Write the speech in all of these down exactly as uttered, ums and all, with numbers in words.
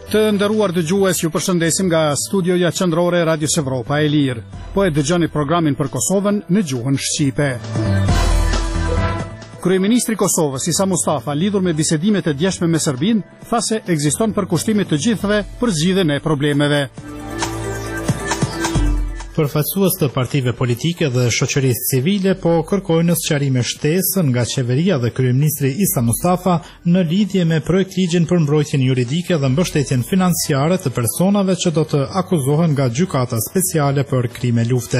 Të nderuar dëgjues, ju përshëndesim nga studioja qendrore e Radios Evropa e Lirë. Po e dëgjoni programin për Kosovën në gjuhën shqipe. Kryeministri i Kosovës, Isa Mustafa, lidhur me bisedimet e djeshme me Serbinë, tha se ekziston përkushtimi të gjithëve për zgjidhjen e problemeve. Përfaqësues të partive politike dhe shoqërisë civile po kërkojnë sqarime shtesë nga qeveria dhe kryeministri Isa Mustafa në lidhje me projektligjin për mbrojtjen juridike dhe mbështetjen financiare të personave që do të akuzohen nga gjykata speciale për krime lufte.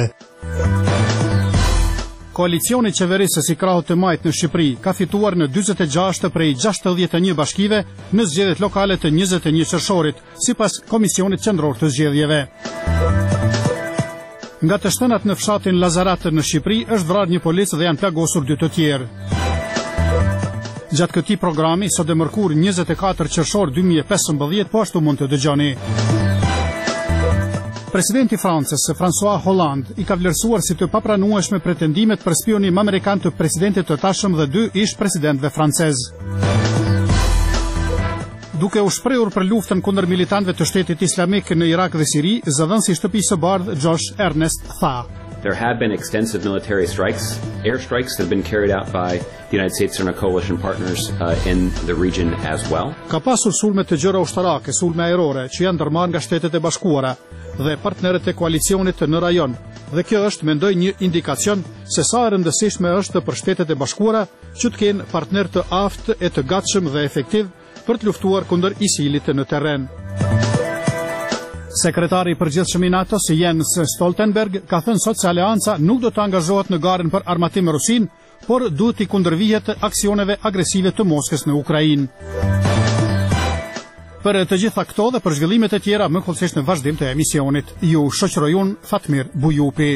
Koalicioni qeverisës i krahut të majt në Shqipëri ka fituar në dyzet e gjashtë prej gjashtëdhjetë e një bashkive në zgjedhjet lokale të njëzet e një qershorit, sipas Komisionit Qendror të Zgjedhjeve. Nga të shtënat në fshatin Lazarat në Shqipëri është vrarë një polic dhe janë plagosur dy të tjerë. Gjatë këtij programi, sot e mërkur njëzet e katër qershor dy mijë e pesëmbëdhjetë, po ashtu mund të dëgjoni. Presidenti i Francës, François Hollande, i ka vlerësuar si të papranueshme pretendimet për spionim amerikan të presidentit të tashëm dhe dy ish presidentëve francezë. Duke u shprehur për luftën kundër militantëve të Shtetit Islamik në Irak dhe Siri, zëdhënësi i shtëpisë së bardhë Josh Ernest tha: There have been extensive military strikes, air strikes that have been carried out by the United States and our coalition partners uh, in the region as well. Ka pasur sulme të gjëra ushtarake, sulme ajrore, që janë ndërmarrë nga Shtetet e Bashkuara dhe partnerët e koalicionit në rajon. Dhe kjo është, mendoj, një indikacion se sa e rëndësishme është për Shtetet e Bashkuara që të kenë partner të aftë e të gatshëm dhe efektiv për të luftuar kundër ISIL-it në terren. Sekretari i përgjithshëm i NATO-s, Jens Stoltenberg, ka thënë sot se aleanca nuk do të angazhohet në garën për armatim me Rusinë, por duhet i kundërvihet aksioneve agresive të Moskës në Ukrainë. Për të gjitha këto dhe për zhvillimet e tjera, më kollësisht në vazhdim të emisionit, ju shoqëroj unë Fatmir Bujupi.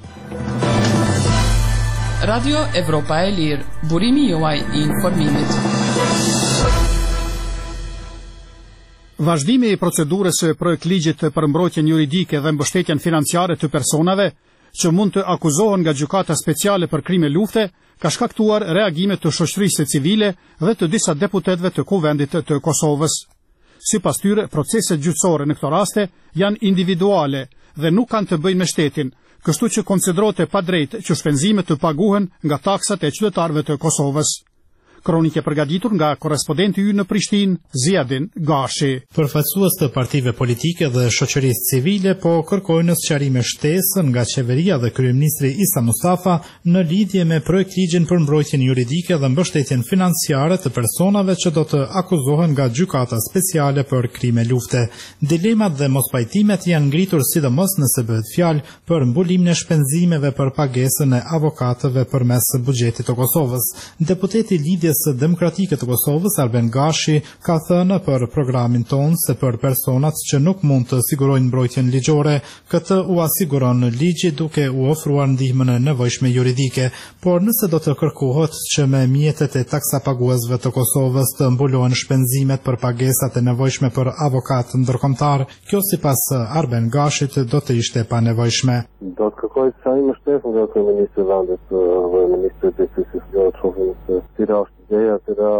Radio Evropa e Lirë, burimi juaj i informimit. Vazhdimi i procedurës së projektligjit për mbrojtjen juridike dhe mbështetjen financiare të personave që mund të akuzohen nga gjykata speciale për krime lufte ka shkaktuar reagime të shoqërisë civile dhe të disa deputetëve të Kuvendit të Kosovës. Sipas tyre, proceset gjyqësore në këto raste janë individuale dhe nuk kanë të bëjnë me shtetin, kështu që konsiderohet e padrejtë që shpenzimet të paguhen nga taksat e qytetarëve të Kosovës. Kronike përgatitur nga korrespondenti ynë në Prishtinë, Ziadin Gashi. Përfaqësues të partive politike dhe shoqërisë civile po kërkojnë sqarime shtesë nga qeveria dhe kryeministri Isa Mustafa në lidhje me projektligjin për mbrojtjen juridike dhe mbështetjen financiare të personave që do të akuzohen nga gjykata speciale për krime lufte. Dilemat dhe mospajtimet janë ngritur sidomos nëse bëhet fjalë për mbulimin e shpenzimeve për pagesën e avokatëve përmes buxhetit të Kosovës. Deputeti lidhje së Demokratike të Kosovës, Arben Gashi, ka thënë për programin tonë se për personat që nuk mund të sigurojnë mbrojtjen ligjore, këtë u asiguron në ligji duke u ofruar ndihmën e nevojshme juridike, por nëse do të kërkohet që me mjetet e taksapaguesve të Kosovës të mbulohen shpenzimet për pagesat e nevojshme për avokat ndërkombëtar, kjo sipas Arben Gashit do të ishte pa nevojshme. Do të kërkoj sqarim shtesë nga kryeministri i vendit dhe ministri i Justisë, do të shohim se si është ideja tëra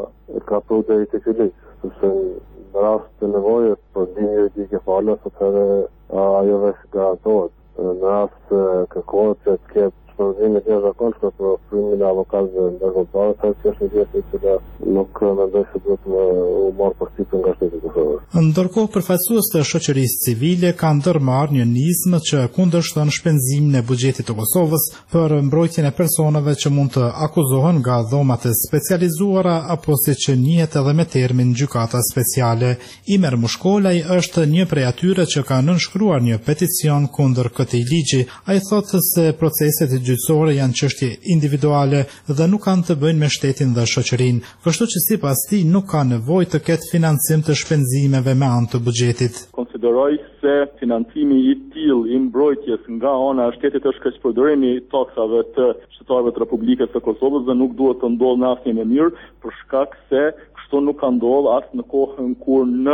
e ka pru dhe i të fillit, sepse në rast të nevojës për ndihmë juridike falas, atëherë ajo veç garantohet. Në rast kërkohet që të ketë shpenzime të jashtëzakonshme për ofrimin e avokatëve ndërkombëtar, sa që është një gjë që nuk mendoj se duhet u marrë përshtypjen nga Shteti i Kosovës. Ndërkohë, përfaqësues të shoqërisë civile kanë ndërmarrë një nizmë që kundërshton shpenzimin e buxhetit të Kosovës për mbrojtjen e personave që mund të akuzohen nga dhomat e specializuara apo siç njihet edhe me termin gjykata speciale. Imer Mushkolaj është një prej atyre që ka nënshkruar një peticion kundër këtij ligji. Ai thotë se proceset gjyqësore janë çështje individuale dhe nuk kanë të bëjnë me shtetin dhe shoqërinë, kështu që sipas tij nuk ka nevojë të ketë financim të shpenzimeve me anë të buxhetit. Konsideroj se financimi i tillë i mbrojtjes nga ana e shtetit është kaq përdorimi i taksave të qytetarëve të Republikës së Kosovës dhe nuk duhet të ndodhë në asnjë mënyrë për shkak se kështu nuk ka ndodhur as në kohën kur në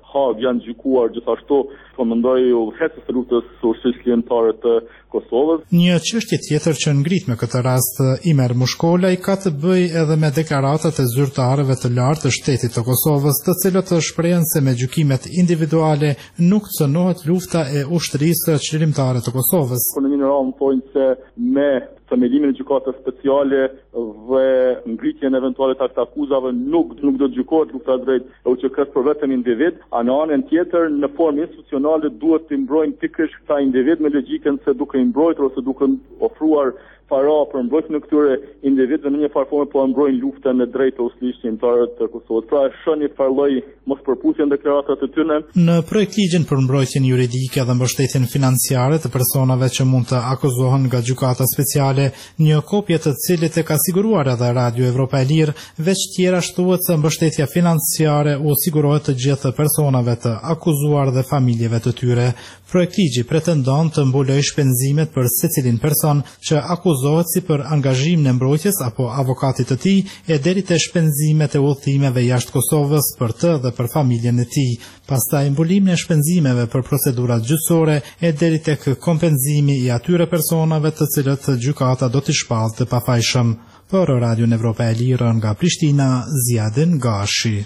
Haag janë gjykuar gjithashtu komandoi udhëheqës së rrugës së ushtrisë ligjëtare të Kosovës. Një çështje tjetër që ngrit me këtë rast Imer Mushkolaj ka të bëjë edhe me deklaratat e zyrtarëve të lartë të shtetit të Kosovës, të cilët shprehen se me gjykimet individuale nuk cënohet lufta e ushtrisë çlirimtare të Kosovës. Në një radhë thonë se me themelimin e gjykatës speciale dhe ngritjen eventuale të akuzave nuk nuk do të gjykohet lufta drejt U Q K-s për vetëm individ, a në anën tjetër në formë institucionale duhet të mbrojnë pikërisht këta individ me logjikën se duke i mbrojtur ose duke ofruar para për mbrojtjen e këtyre individëve në një farë forme po mbrojnë luftën e drejtë të ushtrisë shqiptare të Kosovës. Pra shon një farë lloj mospërpusje në deklaratat e tyre. Në projekt ligjin për mbrojtjen juridike dhe mbështetjen financiare të personave që mund të akuzohen nga gjykata speciale, një kopje të cilit e ka siguruar edhe Radio Evropa e Lirë, veç tjera shtuhet se mbështetja financiare u sigurohet të gjithë personave të akuzuar dhe familjeve të tyre. Projekt ligji pretendon të mbulojë shpenzimet për secilin person që akuzohet si për angazhimin e mbrojtjes apo avokatit të tij e deri te shpenzimet e udhëtimeve jashtë Kosovës për të dhe për familjen e tij. Pastaj mbulimin e shpenzimeve për procedurat gjyqësore e deri tek kompenzimi i atyre personave të cilët gjykata do t'i shpallë të pafajshëm. Për Radio Evropa e Lirë nga Prishtina, Zjadin Gashi.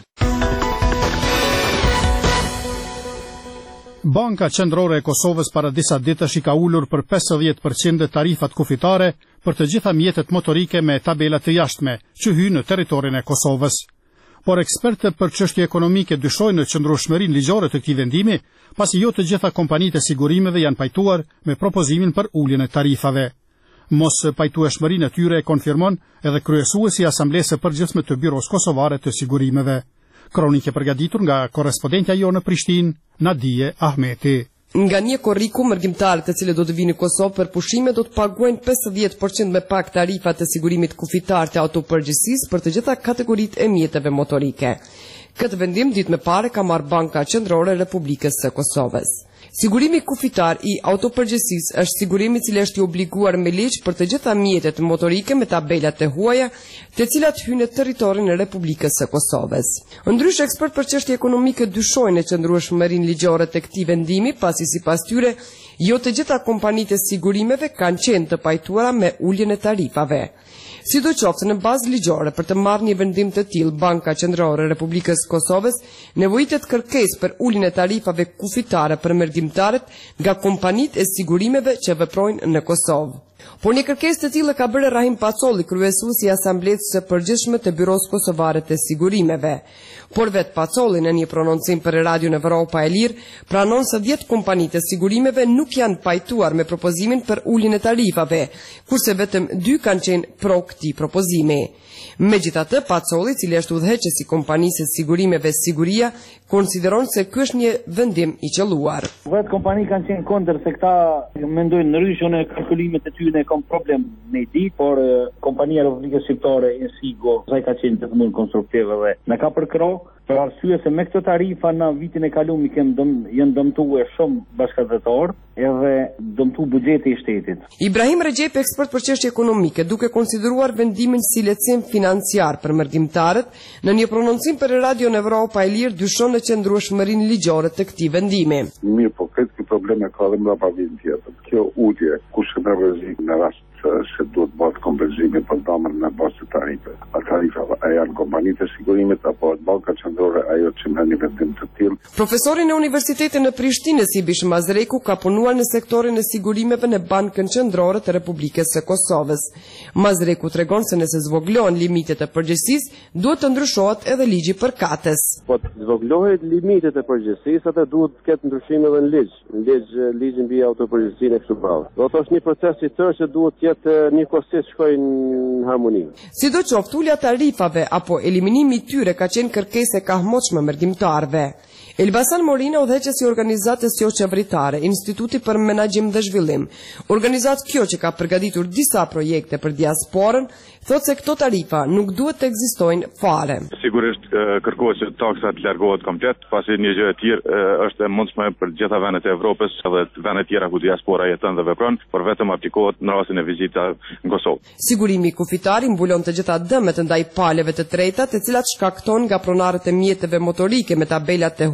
Banka Qendrore e Kosovës para disa ditësh i ka ulur për pesëdhjetë përqind tarifat kufitare për të gjitha mjetet motorike me tabela të jashtme që hyjnë në territorin e Kosovës. Por ekspertë për çështje ekonomike dyshojnë në qëndrueshmërinë ligjore të këtij vendimi, pasi jo të gjitha kompanitë e sigurimeve janë pajtuar me propozimin për uljen e tarifave. Mos pajtueshmërinë e tyre e konfirmon edhe kryesuesi i Asamblesë së Përgjithshme të Byros Kosovare të Sigurimeve. Kronike përgatitur nga korrespondentja jo në Prishtinë, Nadije Ahmeti. Nga një korriku, mërgjimtarët e cilët do të vinë në Kosovë për pushime do të paguajnë pesëdhjetë përqind me pak tarifat e sigurimit kufitar të autopërgjegjësisë për të gjitha kategoritë e mjeteve motorike. Këtë vendim ditë më parë ka marrë Banka Qendrore e Republikës së Kosovës. Sigurimi kufitar i autopërgjegjësisë është sigurimi i cili është i obliguar me ligj për të gjitha mjetet motorike me tabelat e huaja, të cilat hyjnë në territorin e Republikës së Kosovës. Ndryshe, ekspert për çështje ekonomike dyshojnë në qëndrueshmërinë ligjore të këtij vendimi, pasi sipas tyre jo të gjitha kompanitë e sigurimeve kanë qenë të pajtuara me uljen e tarifave. Sidoqoftë, në bazë ligjore për të marrë një vendim të tillë, Banka Qendrore e Republikës së Kosovës nevojitet kërkesë për uljen e tarifave kufitare për mërgjimtarët nga kompanitë e sigurimeve që veprojnë në Kosovë. Por një kërkesë të tillë ka bërë Rahim Pacolli, kryesuesi i Asamblesë së Përgjithshme të Byros Kosovare të Sigurimeve. Por vet Pacolli në një prononcim për Radio Evropa e Lirë pranon se dhjetë kompanitë e sigurimeve nuk janë pajtuar me propozimin për uljen e tarifave, kurse vetëm dy kanë qenë pro këtij propozimi. Megjithatë, Pacolli, i cili është udhëheqës i kompanisë së sigurimeve Siguria, konsideron se ky është një vendim i qelluar. Vetë kompani kanë qenë kundër se këta mendojnë ndryshe në kalkulimet e tyre kanë problem me ditë, por kompania e Republikës Shqiptare Insigo sa ka qenë gjithmonë konstruktive dhe na ka përkrah për arsye se me këto tarifa në vitin e kaluar kem dëm, janë dëmtuar shumë bashkëdhetor edhe dëmtu buxheti i shtetit. Ibrahim Recep, ekspert për çështje ekonomike, duke konsideruar vendimin si lehtësim financiar për mërgjimtarët, në një prononcim për Radio Evropa e Lirë dyshon në qëndrueshmërinë ligjore të këtij vendimi. Mirë, po këtë probleme ka dhe mbrapa vend tjetër. Kjo ulje kush e merr rrezik në rast se duhet bëhet kompenzimi për damën në bazë të tarifave. A tarifave a janë kompanitë e sigurimit apo Banka Qendrore ajo që merr një vendim të tillë. Profesori në Universitetin e Prishtinës Ibish Mazreku ka punuar në sektorin e sigurimeve në Bankën Qendrore të Republikës së Kosovës. Mazreku tregon se nëse zvoglohen limitet e përgjegjësisë, duhet të ndryshohet edhe ligji për katës. Po të zvoglohet limitet e përgjegjësisë, atë duhet të ketë ndryshime edhe në ligj. Në ligj ligjin mbi autopërgjegjësinë e kështu radhë. Do të është një proces i tërë që duhet të jetë një kosisht shkojnë në harmoni. Sidoqoftë, ulja tarifave apo eliminimi i tyre ka qenë kërkesë e kahmoçme mërgjimtarëve. Elbasan Morina, udhëheqës i organizatës jo qeveritare, Instituti për Menaxhim dhe Zhvillim, organizatë kjo që ka përgatitur disa projekte për diasporën, thotë se këto tarifa nuk duhet të ekzistojnë fare. Sigurisht kërkohet që taksa të largohet komplet, pasi një gjë e tillë është e mundshme për gjitha vendet e Evropës dhe vendet tjera ku diaspora jeton dhe vepron, por vetëm aplikohet në rastin e vizitave në Kosovë. Sigurimi kufitar i mbulon të gjitha dëmet ndaj paleve të treta, të cilat shkakton nga pronarët e mjeteve motorike me tabelat e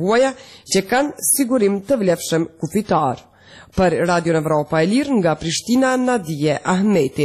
huaja që kanë sigurim të vlefshëm kufitar. Për Radio Evropa e Lirë nga Prishtina, Nadije Ahmeti.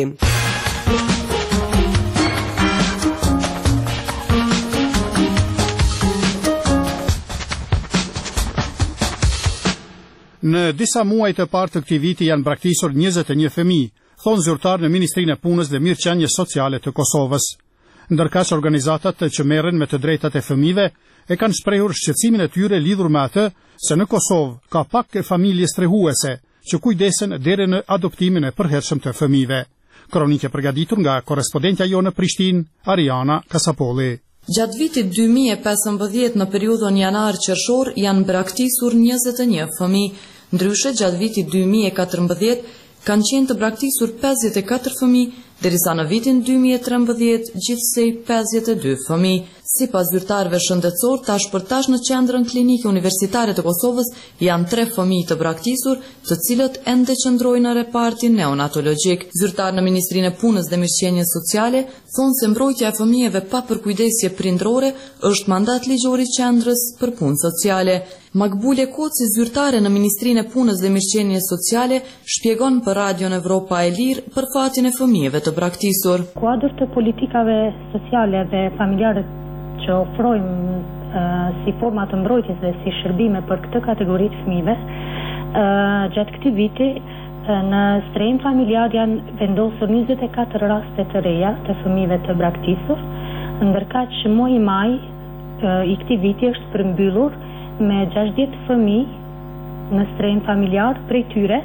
Në disa muaj të parë të këtij viti janë braktisur njëzet e një fëmijë, thonë zyrtar në Ministrinë e Punës dhe Mirëqenies Sociale të Kosovës. Ndërkaq organizatat që merren me të drejtat e fëmijëve e kanë shprehur shqetësimin e tyre lidhur me atë se në Kosovë ka pak familje strehuese që kujdesen deri në adoptimin e përhershëm të fëmijëve. Kronike përgatitur nga korrespondentja jonë në Prishtinë, Ariana Kasapolli. Gjatë vitit dy mijë e pesëmbëdhjetë në periudhën janar-qershor janë braktisur njëzet e një fëmijë, ndryshe gjatë vitit dy mijë e katërmbëdhjetë kanë qenë të braktisur pesëdhjetë e katër fëmijë, derisa në vitin dy mijë e trembëdhjetë gjithsej pesëdhjetë e dy fëmijë. Sipas zyrtarëve shëndetësor, tash për tash në qendrën klinike universitare të Kosovës janë tre fëmijë të braktisur, të cilët ende qëndrojnë në repartin neonatologjik. Zyrtar në Ministrinë e Punës dhe Mirëqenies Sociale thonë se mbrojtja e fëmijëve pa përkujdesje prindrore është mandat ligjor i qendrës për punë sociale. Makbule Koci, zyrtare në Ministrinë e Punës dhe Mirëqenies Sociale, shpjegon për Radion Evropa e Lirë për fatin e fëmijëve të braktisur. Kuadër të politikave sociale dhe familjare që ofrojmë uh, si forma të mbrojtjes dhe si shërbime për këtë kategori të fëmijëve, uh, gjatë këtij viti uh, në strehim familjar janë vendosur njëzet e katër raste të reja të fëmijëve të braktisur, ndërkaq që muaji maj uh, i këtij viti është përmbyllur me gjashtëdhjetë fëmijë në strehim familjar, prej tyre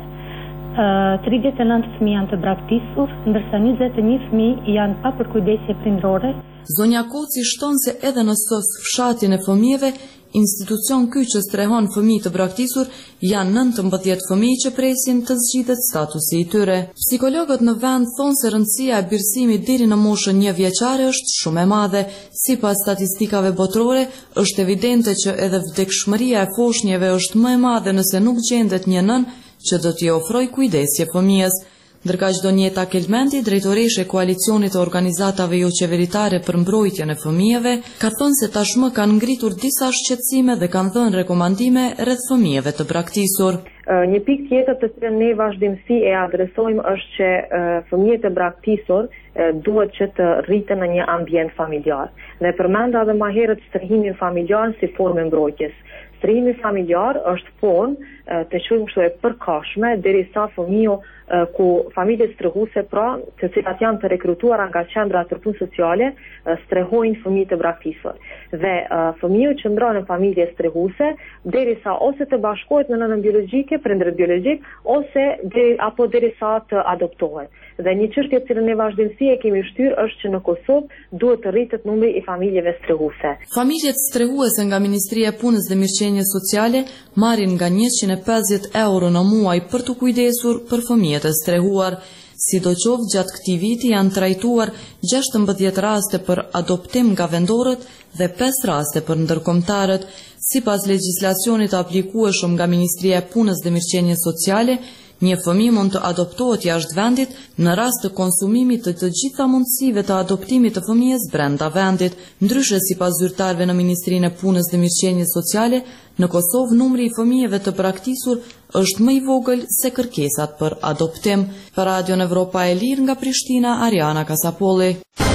uh, tridhjetë e nëntë fëmijë janë të braktisur, ndërsa njëzet e një fëmijë janë pa përkujdesje prindrore. Zonja Koci shton se edhe në sos fshatin e fëmijëve, institucion ky që strehon fëmijë të braktisur, janë nëntëmbëdhjetë fëmijë që presin të zgjidhet statusi i tyre. Psikologët në vend thonë se rëndësia e birësimit deri në moshën një vjeçare është shumë e madhe. Sipas statistikave botërore, është evidente që edhe vdekshmëria e foshnjeve është më e madhe nëse nuk gjendet një nën që do t'i ofrojë kujdesje fëmijës. Ndërkaq Donjeta Kelmendi, drejtoreshe e koalicionit të organizatave jo qeveritare për mbrojtjen e fëmijëve, ka thënë se tashmë kanë ngritur disa shqetësime dhe kanë dhënë rekomandime rreth fëmijëve të braktisur. Një pikë tjetër të cilën ne vazhdimsi e adresojmë është që fëmijët e braktisur duhet që të rriten në një ambient familjar. Ne përmenda edhe më herët strehimin familjar si formë mbrojtjes. Strehimi familjar është formë të quajmë kështu e përkohshme derisa fëmiu ku familje strehuese pra, të cilat janë të rekrutuara nga qendra për punë sociale, strehojnë fëmijë të braktisur. Dhe uh, fëmiu qëndron në familje strehuese derisa ose të bashkohet në nënën biologjike, prindër biologjik, ose de, apo derisa të adoptohet. Dhe një çështje që ne vazhdimsi e kemi shtyrë është që në Kosovë duhet të rritet numri i familjeve strehuese. Familjet strehuese nga Ministria e Punës dhe Mirëqenies Sociale marrin nga njëqind e pesëdhjetë euro në muaj për të kujdesur për fëmijët e strehuar. Sidoqoftë gjatë këtij viti janë trajtuar gjashtëmbëdhjetë raste për adoptim nga vendorët dhe pesë raste për ndërkombëtarët. Sipas legjislacionit aplikueshëm nga Ministria e Punës dhe Mirëqenies Sociale, një fëmijë mund të adoptohet jashtë vendit në rast të konsumimit të të gjitha mundësive të adoptimit të fëmijës brenda vendit. Ndryshe, sipas zyrtarëve në Ministrinë e Punës dhe Mirëqenies Sociale, në Kosovë numri i fëmijëve të braktisur është më i vogël se kërkesat për adoptim. Për Radion Evropa e Lirë nga Prishtina, Ariana Kasapolli.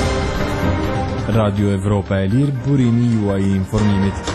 Radio Evropa e Lirë, burimi juaj i informimit.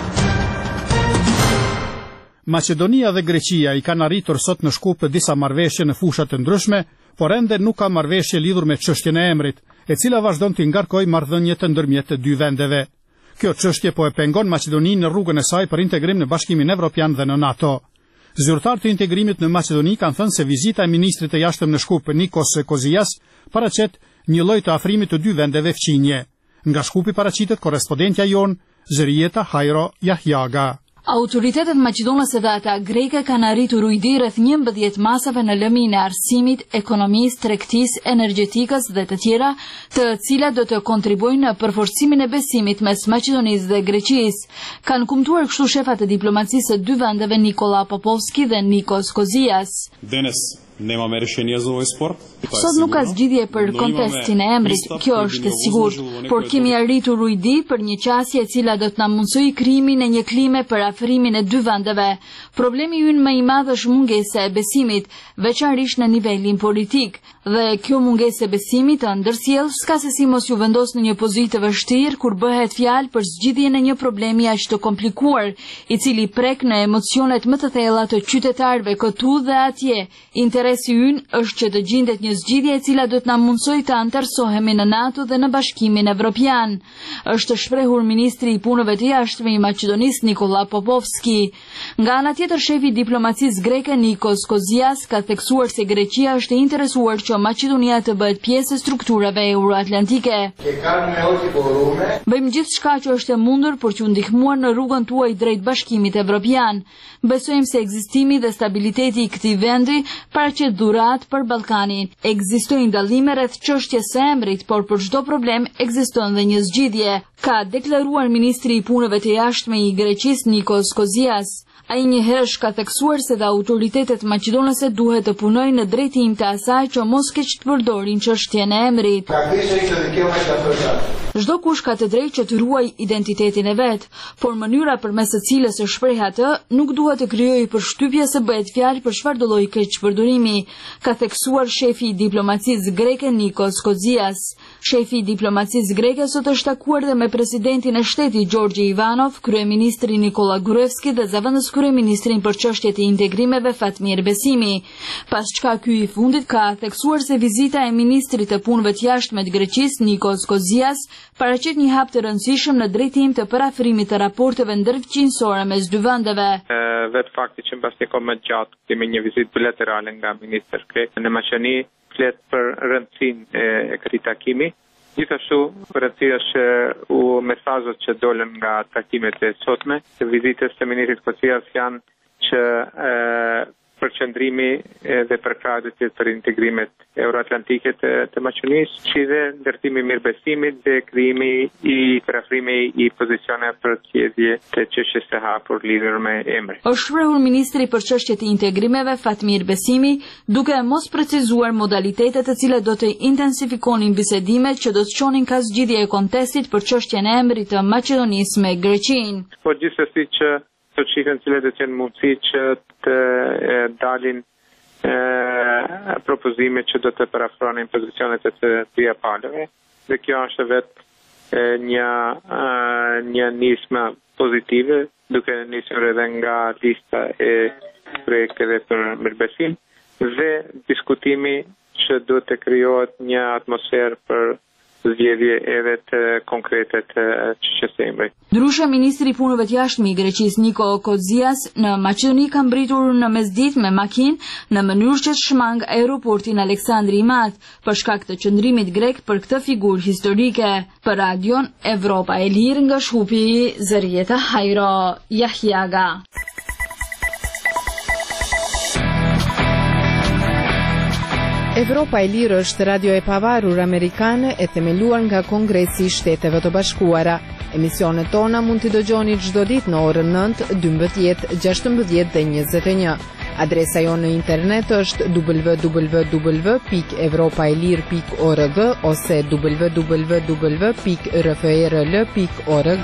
Maqedonia dhe Greqia i kanë arritur sot në Shkup disa marrëveshje në fusha të ndryshme, por ende nuk ka marrëveshje lidhur me çështjen e emrit, e cila vazhdon të ngarkojë marrëdhëniet ndërmjet të dy vendeve. Kjo çështje po e pengon Maqedoninë në rrugën e saj për integrim në Bashkimin Evropian dhe në NATO. Zyrtarët e integrimit në Maqedoni kanë thënë se vizita e ministrit të jashtëm në Shkup, Nikos Kozias, paraqet një lloj të afrimit të dy vendeve fqinje. Nga Shkupi paraqitet korrespondentja jon, Zërieta Hajro Jahjaga. Autoritetet maqedonase dhe ata greke kanë arritur ujdi rreth njëmbëdhjetë masave në lëmin e arsimit, ekonomisë, tregtisë, energjetikës dhe të tjera, të cilat do të kontribuojnë në përforcimin e besimit mes Maqedonisë dhe Greqisë. Kanë kumtuar kështu shefat e diplomacisë së dy vendeve Nikola Popovski dhe Nikos Kozias. Денес Sot nuk ka zgjidhje për kontestin e emrit, kjo është e sigurt, por kemi arritur ujdi për një qasje e cila do të na mundsojë krijimin e një klime për afrimin e dy vendeve. Problemi ynë më i madh është mungesa e besimit, veçanërisht në nivelin politik, dhe kjo mungesë e besimit të ndërsjell s'ka se si mos ju vendos në një pozitë të vështirë kur bëhet fjalë për zgjidhjen e një problemi aq të komplikuar, i cili prek në emocionet më të thella të qytetarëve këtu dhe atje. Interesi ynë është që të gjendet një zgjidhje e cila do të na mundsojë të antarësohemi në NATO dhe në Bashkimin Evropian, është shprehur ministri i punëve të jashtme i Maqedonisë Nikola Popovski. Nga ana tjetër, shefi i diplomacisë greke Nikos Kozias ka theksuar se Greqia është e interesuar që Maqedonia të bëhet pjesë e strukturave euroatlantike. Bëjmë gjithçka që është e mundur për t'ju ndihmuar në rrugën tuaj drejt Bashkimit Evropian. Besojmë se ekzistimi dhe stabiliteti i këtij vendi paraqet dhurat për Ballkanin. Ekzistojnë dallime rreth çështjes së emrit, por për çdo problem ekziston dhe një zgjidhje, ka deklaruar ministri i punëve të jashtme i Greqisë Nikos Kozias. Ai njëherësh ka theksuar se dhe autoritetet maqedonase duhet të punojnë në drejtim të asaj që mos keq të përdorin çështjen e emrit. Çdo kush ka të drejtë që të ruajë identitetin e vet, por mënyra përmes së cilës e shpreh atë nuk duhet të krijojë përshtypje se bëhet fjalë për çfarëdo lloji keqpërdorimi, ka theksuar shefi i diplomacisë greke Nikos Kozias. Shefi i diplomacisë greke sot është takuar dhe me presidentin e shtetit Gjorgji Ivanov, kryeministrin Nikola Gruevski dhe zëvendës kryeministrin për çështjet e integrimeve Fatmir Besimi. Pas çka ky i fundit ka theksuar se vizita e ministrit të punëve të jashtme të Greqisë Nikos Kozias paraqet një hap të rëndësishëm në drejtim të parafrimit të raporteve ndërfaqësinësore mes dy vendeve. Vetë fakti që mbas një kohë më gjatë kemi një vizitë bilaterale nga ministri grek në Maqedoni flet për rëndësinë e këtij takimi. Gjithashtu, rëndësia është u mesazhet që dolën nga takimet e sotme të vizitës së ministrit Kozias janë që e, përqendrimi dhe përkrahësit për integrimet euroatlantike të, të Maqedonisë, si dhe ndërtimi mirëbesimit dhe krijimi i parafrimi i pozicione për zgjedhje të çështjes së hapur lidhur me emrin. Është shprehur ministri për çështjet e integrimeve Fatmir Besimi, duke mos precizuar modalitetet të cilat do të intensifikonin bisedimet që do të çonin ka zgjidhje e kontestit për çështjen e emrit të Maqedonisë me Greqinë. Po gjithsesi që të shikën cilat do të jenë mundësi që të e, dalin e, propozime që do të parafronin pozicionet e të dyja palëve, dhe kjo është vetë një, e, një nismë pozitive, duke nisur edhe nga lista e projekteve për mirëbesim, dhe diskutimi që do të krijohet një atmosferë për zgjedhje edhe të konkrete të çështjes së emrit. Ndryshe, ministri i punëve të jashtme i Greqisë Niko Kozias në Maqedoni ka mbritur në mesditë me makinë në mënyrë që të shmang aeroportin Aleksandri i Madh për shkak të qëndrimit grek për këtë figurë historike. Për Radion Evropa e Lirë nga Shkupi, Zërieta Hajro Yahyaga. Evropa e Lirë është radio e pavarur amerikane e themeluar nga Kongresi i Shteteve të Bashkuara. Emisionet tona mund t'i dëgjoni çdo ditë në orën nëntë, dymbëdhjetë, gjashtëmbëdhjetë dhe njëzet e një. Adresa jonë në internet është w w w pikë evropaelir pikë org ose w w w pikë r f r l pikë org.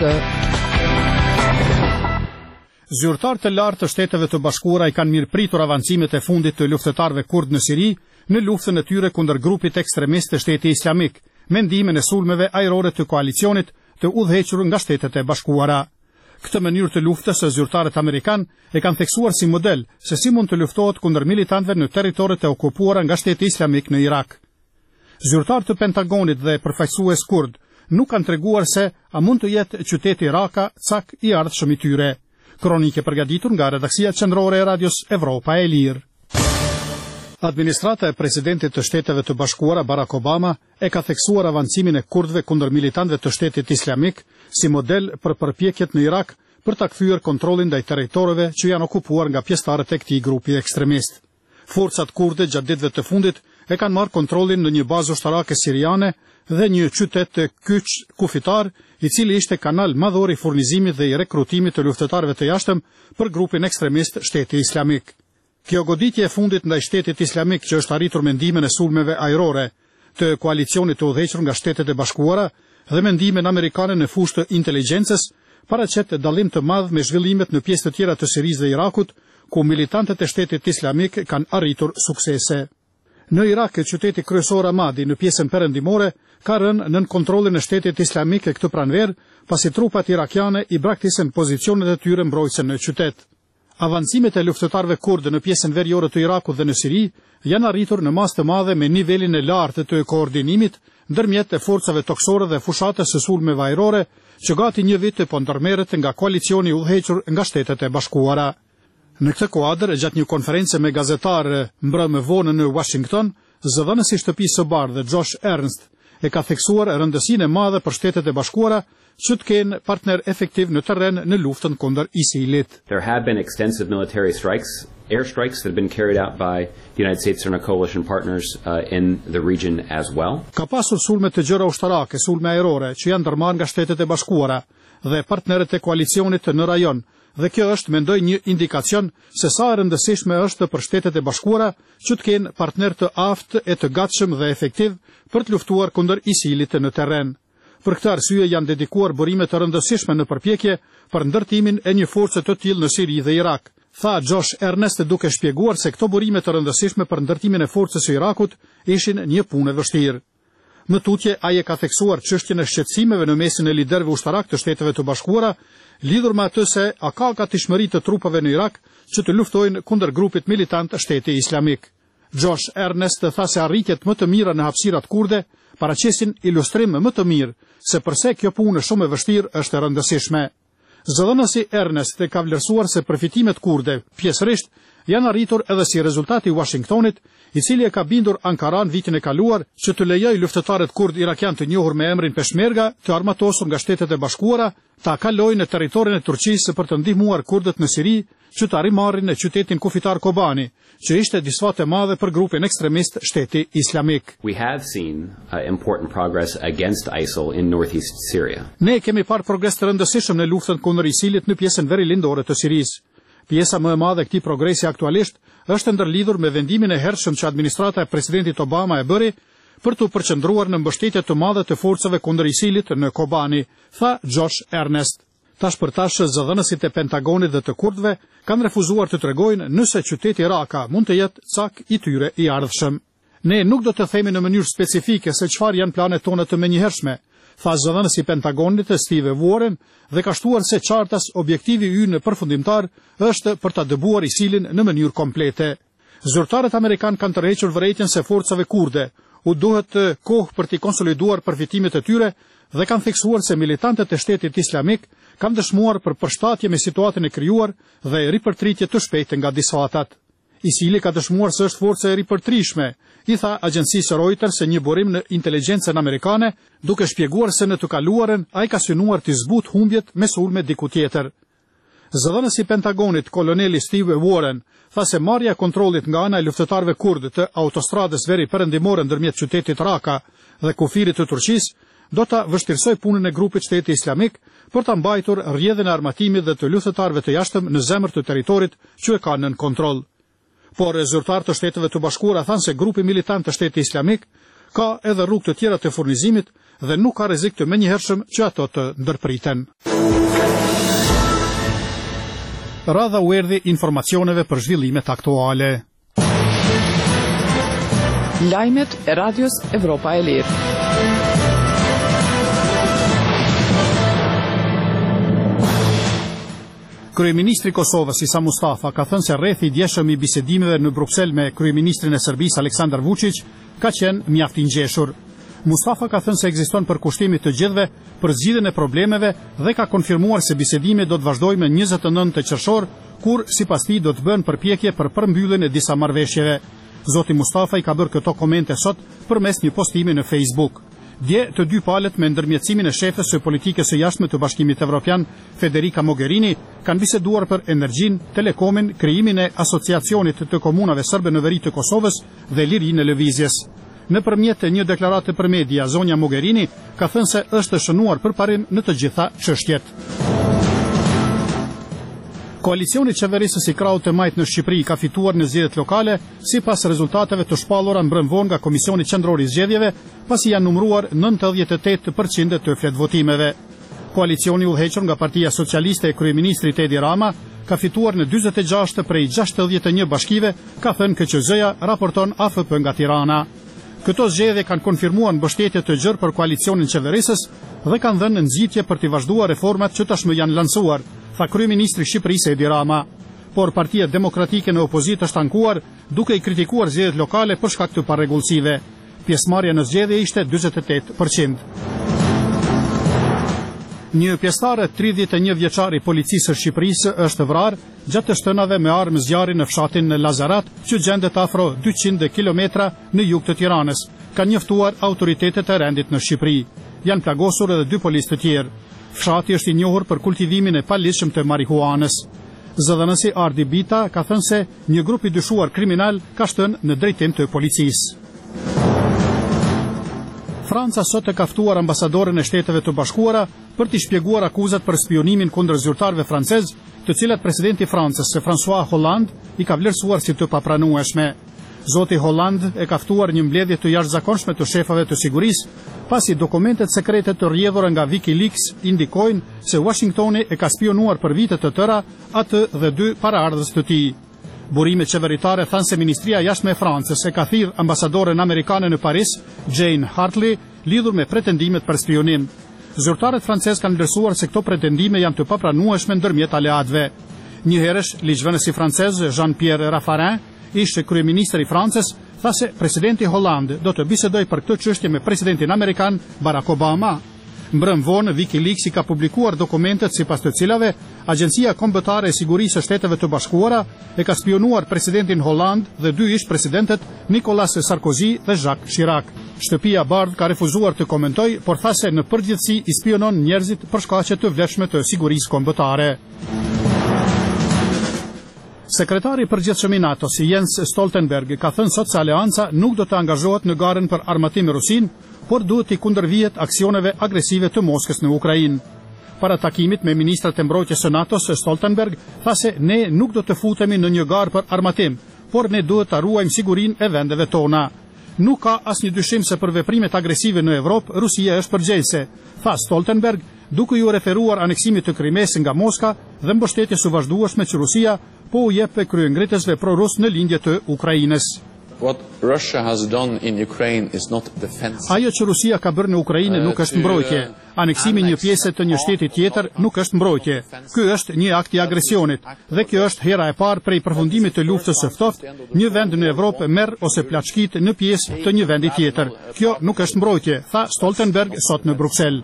Zyrtarë të lartë të Shteteve të Bashkuara i kanë mirëpritur avancimet e fundit të luftëtarëve kurd në Siri në luftën e tyre kundër grupit ekstremist të Shteti Islamik, me ndikimin e sulmeve ajrore të koalicionit të udhëhequr nga Shtetet e Bashkuara. Këtë mënyrë të luftës së zyrtarët amerikan e kanë theksuar si model se si mund të luftohet kundër militantëve në territoret e okupuara nga Shteti Islamik në Irak. Zyrtarët të Pentagonit dhe përfaqësues kurd nuk kanë treguar se a mund të jetë qyteti Raka cak i ardhshëm i tyre. Kronike përgatitur nga redaksia qendrore e Radios Evropa e Lirë. Administrata e presidentit të Shteteve të Bashkuara Barack Obama e ka theksuar avancimin e kurdëve kundër militantëve të Shtetit Islamik si model për përpjekjet në Irak për ta kthyer kontrollin ndaj territoreve që janë okupuar nga pjesëtarët e këtij grupi ekstremist. Forcat kurde gjatë ditëve të fundit e kanë marrë kontrollin në një bazë ushtarake siriane dhe një qytet të kyç kufitar, i cili ishte kanal madhor i furnizimit dhe i rekrutimit të luftëtarëve të jashtëm për grupin ekstremist Shteti Islamik. Kjo goditje e fundit ndaj shtetit islamik që është arritur me ndihmën e sulmeve ajrore të koalicionit të udhëhequr nga Shtetet e Bashkuara dhe me ndihmën amerikane në fushë të inteligjencës, paraqet dallim të madh me zhvillimet në pjesë të tjera të Sirisë dhe Irakut, ku militantët e Shtetit Islamik kanë arritur suksese. Në Irak, qyteti kryesor Ramadi në pjesën perëndimore ka rënë nën kontrollin e Shtetit Islamik e këtë pranverë, pasi trupat irakiane i braktisën pozicionet e tyre mbrojtëse në qytet. Avancimet e luftëtarëve kurdë në pjesën veriore të Irakut dhe në Siri janë arritur në masë të madhe me nivelin e lartë të koordinimit ndërmjet e forcave toksore dhe fushatës së sulmeve ajrore që gati një vit po ndërmerret nga koalicioni i udhëhequr nga Shtetet e Bashkuara. Në këtë kuadër, gjatë një konferencë me gazetarë mbrëmë vonë në Washington, zëdhënësi i Shtëpisë së Bardhë Josh Ernst e ka theksuar rëndësinë e madhe për Shtetet e Bashkuara që të kenë partner efektiv në terren në luftën kundër ISIL-it. There have been extensive military strikes, airstrikes that have been carried out by the United States and our coalition partners uh, in the region as well. Ka pasur sulme të gjëra ushtarake, sulme ajrore që janë ndërmarrë nga Shtetet e Bashkuara dhe partnerët e koalicionit në rajon. Dhe kjo është, mendoj, një indikacion se sa e rëndësishme është për Shtetet e Bashkuara që të kenë partner të aftë e të gatshëm dhe efektiv për të luftuar kundër ISIL-it në terren. Për këtë arsye janë dedikuar burime të rëndësishme në përpjekje për ndërtimin e një force të tillë në Siri dhe Irak. Tha Josh Ernest duke shpjeguar se këto burime të rëndësishme për ndërtimin e forcës së Irakut ishin një punë e vështirë. Më tutje, ai e ka theksuar çështjen e shqetësimeve në mesin e liderëve ushtarak të Shteteve të Bashkuara, lidhur me atë se a ka gatishmëri të trupave në Irak që të luftojnë kundër grupit militant Shteti Islamik. Josh Ernest tha se arritjet më të mira në hapësirat kurde paraqesin ilustrim më të mirë se përse kjo punë shumë e vështirë është e rëndësishme. Zëdhënësi Ernest e ka vlerësuar se përfitimet kurde, pjesërisht, janë arritur edhe si rezultati i Washingtonit, i cili e ka bindur Ankaran vitin e kaluar që të lejojë luftëtarët kurd irakian të njohur me emrin Peshmerga të armatosur nga Shtetet e Bashkuara ta kalojnë në territorin e Turqisë për të ndihmuar kurdët në Siri që të arrimarrin në qytetin kufitar Kobani, që ishte disfat e madhe për grupin ekstremist Shteti Islamik. We have seen uh, important progress against ISIL in northeast Syria. Ne kemi parë progres të rëndësishëm në luftën kundër ISIL-it në pjesën verilindore të Sirisë. Pjesa më e madhe e këtij progresi aktualisht është ndërlidhur me vendimin e hershëm që administrata e presidentit Obama e bëri për të përqendruar në mbështetje të madhe të forcave kundër ISIL-it në Kobani, tha Josh Ernest. Tash për tash zëdhënësit e Pentagonit dhe të kurdëve kanë refuzuar të tregojnë nëse qyteti Raka mund të jetë cak i tyre i ardhshëm. Ne nuk do të themi në mënyrë specifike se çfarë janë planet tona të menjëhershme, tha zëdhënësi i Pentagonit Steve Warren dhe ka shtuar se qartas objektivi ynë përfundimtar është për ta dëbuar ISIL-in në mënyrë komplete. Zyrtarët amerikanë kanë tërhequr vërejtjen se forcave kurde u duhet kohë për t'i konsoliduar përfitimet e tyre dhe kanë theksuar se militantët e Shtetit Islamik kanë dëshmuar për përshtatje me situatën e krijuar dhe ripërtritje të shpejtë nga disfatat. ISIL ka dëshmuar se është forcë e ripërtrishme, i tha agjencisë Reuters se një burim në inteligjencën amerikane, duke shpjeguar se në të kaluarën ai ka synuar të zbut humbjet me sulme diku tjetër. Zëdhënësi i Pentagonit, koloneli Steve Warren, tha se marrja e kontrollit nga ana e luftëtarëve kurdë të autostradës veri perëndimore ndërmjet qytetit Raka dhe kufirit të Turqisë do ta vështirësoj punën e grupit Shteti Islamik për ta mbajtur rrjedhën e armatimit dhe të luftëtarëve të jashtëm në zemër të territorit që e kanë nën kontroll. Por zyrtarët të Shteteve të Bashkuara thanë se grupi militant të Shtetit Islamik ka edhe rrugë të tjera të furnizimit dhe nuk ka rrezik të menjëhershëm që ato të ndërpriten. Radha u erdhi informacioneve për zhvillimet aktuale. Lajmet e Radios Evropa e Lirë. Kryeministri i Kosovës Isa Mustafa ka thënë se rrethi i djeshëm i bisedimeve në Bruksel me kryeministrin e Serbisë Aleksandar Vučić ka qenë mjaft i ngjeshur. Mustafa ka thënë se ekziston përkushtimi të gjithëve për zgjidhjen e problemeve dhe ka konfirmuar se bisedimet do të vazhdojnë më njëzet e nëntë qershor, kur sipas tij do të bëhen përpjekje për përmbylljen e disa marrëveshjeve. Zoti Mustafa i ka bërë këto komente sot përmes një postimi në Facebook. Dje të dy palët me ndërmjetësimin e shefes së politikës së jashtme të Bashkimit Evropian, Federica Mogherini, kanë biseduar për energjinë, telekomin, krijimin e asociacionit të komunave serbe në veri të Kosovës dhe lirinë e lëvizjes. Nëpërmjet një deklarate për media, zonja Mogherini ka thënë se është shënuar përparim në të gjitha çështjet. Koalicioni qeverisës i krahut të majt në Shqipëri ka fituar në zgjedhjet lokale sipas rezultateve të shpallura mbrëmvon nga Komisioni Qendror i Zgjedhjeve, pasi janë numëruar nëntëdhjetë e tetë përqind të fletvotimeve. Koalicioni udhëhequr nga Partia Socialiste e kryeministrit Edi Rama ka fituar në dyzet e gjashtë prej gjashtëdhjetë e një bashkive, ka thënë K Q Z-ja, raporton A F P nga Tirana. Këto zgjedhje kanë konfirmuar mbështetje të gjerë për koalicionin qeverisës dhe kanë dhënë nxitje për të vazhduar reformat që tashmë janë lancuar, tha kryeministri i Shqipërisë Edi Rama. Por Partia Demokratike në opozitë është ankuar duke i kritikuar zgjedhjet lokale për shkak të parregullsive. Pjesëmarrja në zgjedhje ishte dyzet e tetë përqind. Një pjesëtare tridhjetë e një vjeçar i policisë së Shqipërisë është vrarë gjatë të shtënave me armë zjarri në fshatin në Lazarat, që gjendet afro dyqind kilometra në jug të Tiranës, kanë njoftuar autoritetet e rendit në Shqipëri. Janë plagosur edhe dy policë të tjerë. Fshati është i njohur për kultivimin e palishëm të marihuanës. Zëdhënësi Ardi Bita ka thënë se një grup i dyshuar kriminal ka shtënë në drejtim të policisë. Franca sot e ka ftuar ambasadoren e Shteteve të Bashkuara për t'i shpjeguar akuzat për spionimin kundër zyrtarëve francez, të cilat presidenti i Francës, François Hollande, i ka vlerësuar si të papranueshme. Zoti Hollande e ka ftuar një mbledhje të jashtëzakonshme të shefave të sigurisë, pasi dokumentet sekrete të rrjedhura nga WikiLeaks indikojnë se Washingtoni e ka spionuar për vite të tëra atë dhe dy paraardhës të tij. Burime qeveritare thanë se Ministria e Jashtme e Francës e ka thirrë ambasadoren amerikane në Paris, Jane Hartley, lidhur me pretendimet për spionim. Zyrtarët francezë kanë vlerësuar se këto pretendime janë të papranueshme ndërmjet aleatëve. Njëherësh ligjvënësi francez Jean-Pierre Raffarin, ishte kryeministri i Francës, tha se presidenti Hollande do të bisedojë për këtë çështje me presidentin amerikan Barack Obama. Mbrëm vonë, WikiLeaks i ka publikuar dokumentet sipas të cilave Agjencia Kombëtare e Sigurisë së Shteteve të Bashkuara e ka spionuar presidentin Hollande dhe dy ish-presidentet Nicolas Sarkozy dhe Jacques Chirac. Shtëpia Bardh ka refuzuar të komentojë, por tha se në përgjithësi i spionon njerëzit për shkaqe të vlefshme të sigurisë kombëtare. Sekretari i përgjithshëm i NATO-s Jens Stoltenberg ka thënë sot se Aleanca nuk do të angazhohet në garën për armatim me Rusinë, por duhet t'i kundërvihet aksioneve agresive të Moskës në Ukrainë. Para takimit me ministrat e mbrojtjes së NATO-s, Stoltenberg tha se ne nuk do të futemi në një garë për armatim, por ne duhet ta ruajmë sigurinë e vendeve tona. Nuk ka asnjë dyshim se për veprimet agresive në Evropë, Rusia është përgjegjëse, tha Stoltenberg, duke ju referuar aneksimit të Krimes nga Moska dhe mbështetjes së vazhdueshme që Rusia po u jep kryengritësve pro-rus në lindje të Ukrainës. What Russia has done in Ukraine is not defense. Ajo që Rusia ka bërë në Ukrainë nuk është mbrojtje. Aneksimi një pjesë të një shteti tjetër nuk është mbrojtje. Ky është një akt i agresionit dhe kjo është hera e parë prej përfundimit të luftës së ftohtë, një vend në Evropë merr ose plaçkit në pjesë të një vendi tjetër. Kjo nuk është mbrojtje, tha Stoltenberg sot në Bruksel.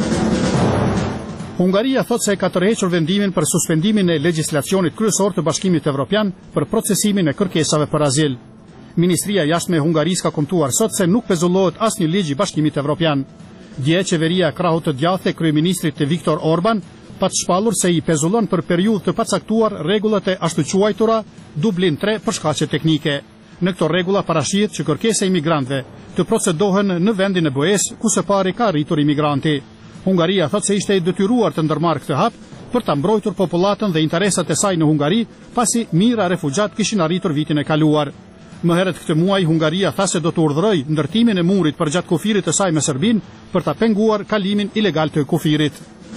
Hungaria thot se ka tërhequr vendimin për suspendimin e legjislacionit kryesor të Bashkimit Evropian për procesimin e kërkesave për azil. Ministria e Jashtme e Hungarisë ka komentuar sot se nuk pezullohet asnjë ligj i Bashkimit Evropian. Dje qeveria e krahut të djathtë e kryeministrit Viktor Orban pa të shpallur se i pezullon për periudhë të pacaktuar rregullat e ashtu quajtura Dublin tre për shkaqe teknike. Në këto rregulla parashihet që kërkesa e imigrantëve të procedohen në vendin e B E-s ku së pari ka arritur imigranti. Hungaria thot se ishte e detyruar të ndërmarrë këtë hap për ta mbrojtur popullatën dhe interesat e saj në Hungari, pasi mijëra refugjat kishin arritur vitin e kaluar. Më herët këtë muaj, Hungaria tha se do të urdhërojë ndërtimin e murit përgjatë kufirit të saj me Serbinë për ta penguar kalimin ilegal të kufirit.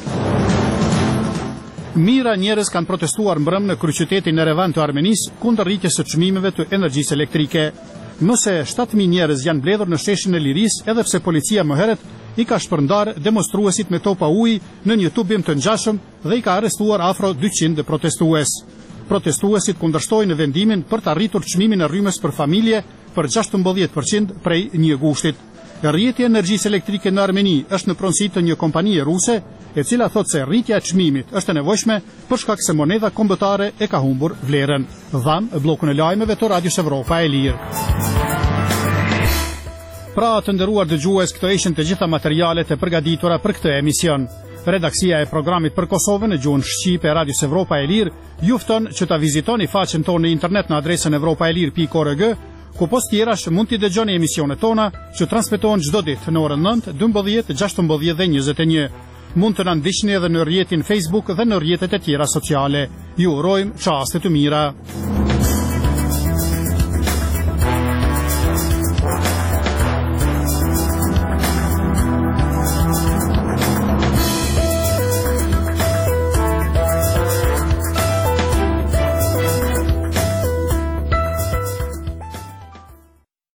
Mijëra njerëz kanë protestuar mbrëm në kryeqytetin Yerevan të Armenisë kundër rritjes së çmimeve të energjisë elektrike. Më se shtatë mijë njerëz janë mbledhur në sheshin e Lirisë, edhe pse policia më herët i ka shpërndar demonstruesit me topa uji në një tubim të ngjashëm dhe i ka arrestuar afro dyqind protestues. Protestuesit kundërshtojnë vendimin për të arritur çmimin e rrymës për familje për gjashtëmbëdhjetë përqind prej një gushtit. Rrjeti i energjisë elektrike në Armeni është në pronësi të një kompanie ruse, e cila thotë se rritja e çmimit është e nevojshme për shkak se monedha kombëtare e ka humbur vlerën. Dham bllokun e lajmeve të Radios Evropa e Lirë. Pra të nderuar dëgjues, këto ishin të gjitha materialet e përgatitura për këtë emision. Redaksia e programit për Kosovën në gjuhën shqipe e Radios Evropa e Lirë ju fton që ta vizitoni faqen tonë në internet në adresën evropaelir pikë org, ku post tjerash mund t'i dëgjoni emisionet tona që transmetohen çdo ditë në orën nëntë, dymbëdhjetë, gjashtëmbëdhjetë dhe njëzet e një. Mund të na ndiqni edhe në rrjetin Facebook dhe në rrjetet e tjera sociale. Ju urojmë çaste të mira.